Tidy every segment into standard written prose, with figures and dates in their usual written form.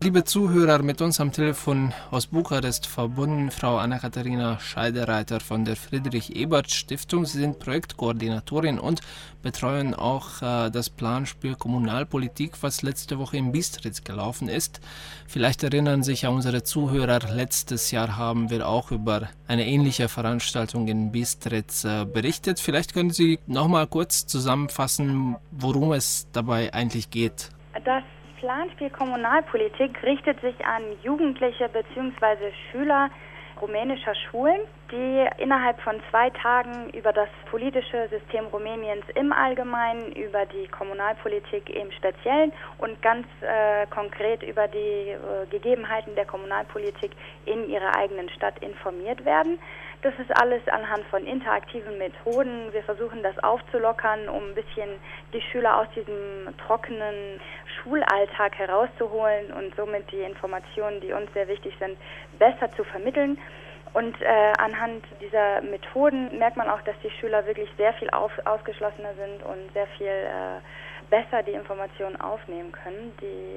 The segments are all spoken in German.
Liebe Zuhörer, mit uns am Telefon aus Bukarest verbunden Frau Anna-Katharina Scheidereiter von der Friedrich-Ebert-Stiftung. Sie sind Projektkoordinatorin und betreuen auch das Planspiel Kommunalpolitik, was letzte Woche in Bistritz gelaufen ist. Vielleicht erinnern sich ja unsere Zuhörer, letztes Jahr haben wir auch über eine ähnliche Veranstaltung in Bistritz berichtet. Vielleicht können Sie noch mal kurz zusammenfassen, worum es dabei eigentlich geht. Das Planspiel Kommunalpolitik richtet sich an Jugendliche bzw. Schüler rumänischer Schulen, die innerhalb von 2 Tagen über das politische System Rumäniens im Allgemeinen, über die Kommunalpolitik im Speziellen und ganz konkret über die Gegebenheiten der Kommunalpolitik in ihrer eigenen Stadt informiert werden. Das ist alles anhand von interaktiven Methoden. Wir versuchen das aufzulockern, um ein bisschen die Schüler aus diesem trockenen Schulalltag herauszuholen und somit die Informationen, die uns sehr wichtig sind, besser zu vermitteln. Und anhand dieser Methoden merkt man auch, dass die Schüler wirklich sehr viel ausgeschlossener sind und sehr viel besser die Informationen aufnehmen können,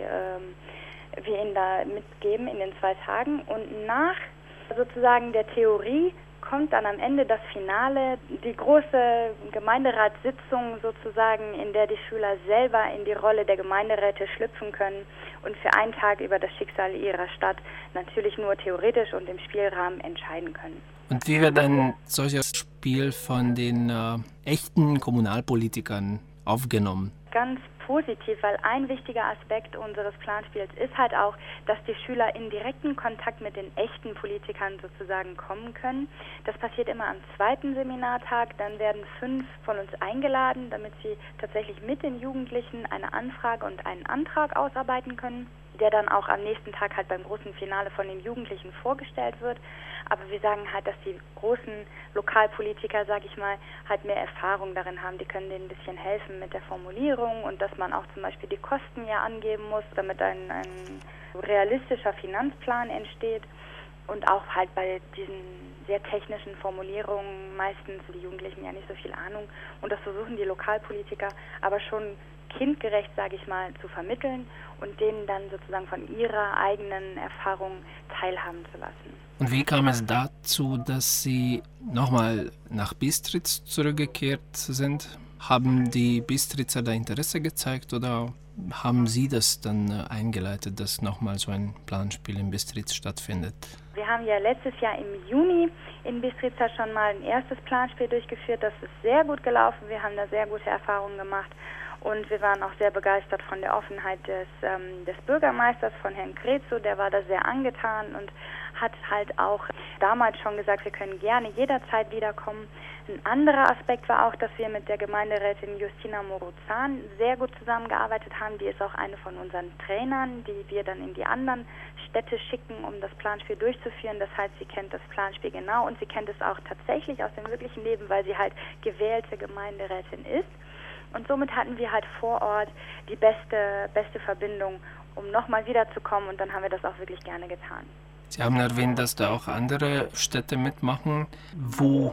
die wir ihnen da mitgeben in den 2 Tagen. Und nach sozusagen der Theorie kommt dann am Ende das Finale, die große Gemeinderatssitzung sozusagen, in der die Schüler selber in die Rolle der Gemeinderäte schlüpfen können und für einen Tag über das Schicksal ihrer Stadt natürlich nur theoretisch und im Spielrahmen entscheiden können. Und wie wird ein solches Spiel von den echten Kommunalpolitikern aufgenommen? Ganz positiv, weil ein wichtiger Aspekt unseres Planspiels ist halt auch, dass die Schüler in direkten Kontakt mit den echten Politikern sozusagen kommen können. Das passiert immer am 2. Seminartag. Dann werden 5 von uns eingeladen, damit sie tatsächlich mit den Jugendlichen eine Anfrage und einen Antrag ausarbeiten können, der dann auch am nächsten Tag halt beim großen Finale von den Jugendlichen vorgestellt wird. Aber wir sagen halt, dass die großen Lokalpolitiker, sage ich mal, halt mehr Erfahrung darin haben. Die können denen ein bisschen helfen mit der Formulierung und dass man auch zum Beispiel die Kosten ja angeben muss, damit ein realistischer Finanzplan entsteht. Und auch halt bei diesen sehr technischen Formulierungen meistens die Jugendlichen ja nicht so viel Ahnung. Und das versuchen die Lokalpolitiker aber schon kindgerecht, sage ich mal, zu vermitteln und denen dann sozusagen von ihrer eigenen Erfahrung teilhaben zu lassen. Und wie kam es dazu, dass Sie nochmal nach Bistritz zurückgekehrt sind? Haben die Bistritzer da Interesse gezeigt oder haben Sie das dann eingeleitet, dass nochmal so ein Planspiel in Bistritz stattfindet? Wir haben ja letztes Jahr im Juni in Bistritz schon mal ein erstes Planspiel durchgeführt. Das ist sehr gut gelaufen. Wir haben da sehr gute Erfahrungen gemacht. Und wir waren auch sehr begeistert von der Offenheit des Bürgermeisters, von Herrn Krezu. Der war da sehr angetan und hat halt auch damals schon gesagt, wir können gerne jederzeit wiederkommen. Ein anderer Aspekt war auch, dass wir mit der Gemeinderätin Justina Morozan sehr gut zusammengearbeitet haben. Die ist auch eine von unseren Trainern, die wir dann in die anderen Städte schicken, um das Planspiel durchzuführen. Das heißt, sie kennt das Planspiel genau und sie kennt es auch tatsächlich aus dem wirklichen Leben, weil sie halt gewählte Gemeinderätin ist. Und somit hatten wir halt vor Ort die beste Verbindung, um nochmal wiederzukommen. Und dann haben wir das auch wirklich gerne getan. Sie haben erwähnt, dass da auch andere Städte mitmachen. Wo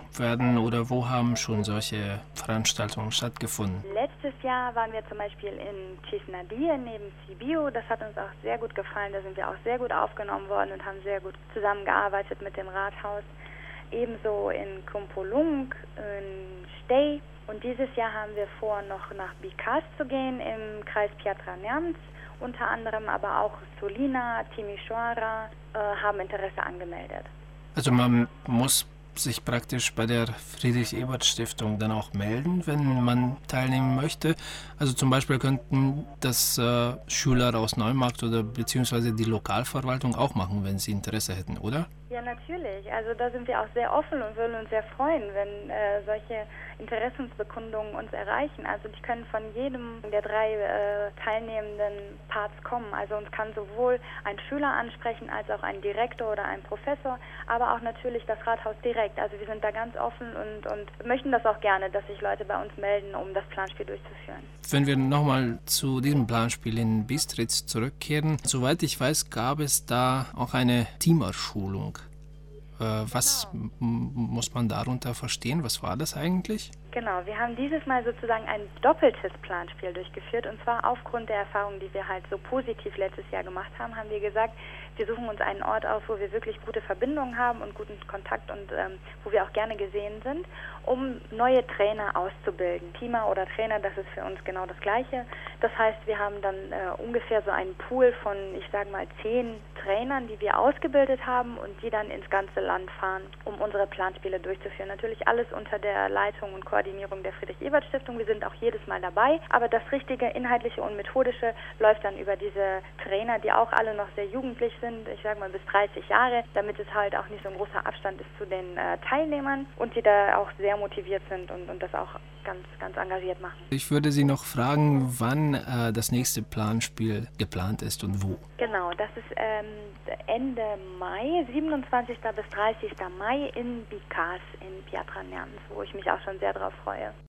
haben schon solche Veranstaltungen stattgefunden? Letztes Jahr waren wir zum Beispiel in Cisnadie neben Sibiu. Das hat uns auch sehr gut gefallen. Da sind wir auch sehr gut aufgenommen worden und haben sehr gut zusammengearbeitet mit dem Rathaus. Ebenso in Kumpulung, in Stey. Und dieses Jahr haben wir vor, noch nach Bicaz zu gehen, im Kreis Piatra Neamț. Unter anderem aber auch Sulina, Timișoara haben Interesse angemeldet. Also man muss sich praktisch bei der Friedrich-Ebert-Stiftung dann auch melden, wenn man teilnehmen möchte. Also zum Beispiel könnten das Schüler aus Neumarkt oder beziehungsweise die Lokalverwaltung auch machen, wenn sie Interesse hätten, oder? Ja, natürlich. Also da sind wir auch sehr offen und würden uns sehr freuen, wenn solche Interessensbekundungen uns erreichen. Also die können von jedem der 3 teilnehmenden Parts kommen. Also uns kann sowohl ein Schüler ansprechen, als auch ein Direktor oder ein Professor, aber auch natürlich das Rathaus direkt. Also wir sind da ganz offen und möchten das auch gerne, dass sich Leute bei uns melden, um das Planspiel durchzuführen. Wenn wir nochmal zu diesem Planspiel in Bistritz zurückkehren, soweit ich weiß, gab es da auch eine Teamerschulung. Was muss man darunter verstehen? Was war das eigentlich? Genau, wir haben dieses Mal sozusagen ein doppeltes Planspiel durchgeführt, und zwar aufgrund der Erfahrungen, die wir halt so positiv letztes Jahr gemacht haben, haben wir gesagt, wir suchen uns einen Ort aus, wo wir wirklich gute Verbindungen haben und guten Kontakt und wo wir auch gerne gesehen sind, um neue Trainer auszubilden. Teamer oder Trainer, das ist für uns genau das Gleiche. Das heißt, wir haben dann ungefähr so einen Pool von, ich sage mal, 10 Trainern, die wir ausgebildet haben und die dann ins ganze Land fahren, um unsere Planspiele durchzuführen. Natürlich alles unter der Leitung und Koordinierung der Friedrich-Ebert-Stiftung. Wir sind auch jedes Mal dabei, aber das richtige Inhaltliche und Methodische läuft dann über diese Trainer, die auch alle noch sehr jugendlich sind, ich sage mal bis 30 Jahre, damit es halt auch nicht so ein großer Abstand ist zu den Teilnehmern und die da auch sehr motiviert sind und das auch ganz engagiert machen. Ich würde Sie noch fragen, wann das nächste Planspiel geplant ist und wo. Genau, das ist Ende Mai, 27. bis 30. Mai in Bicaz in Piatra Neamț, wo ich mich auch schon sehr drauf freue.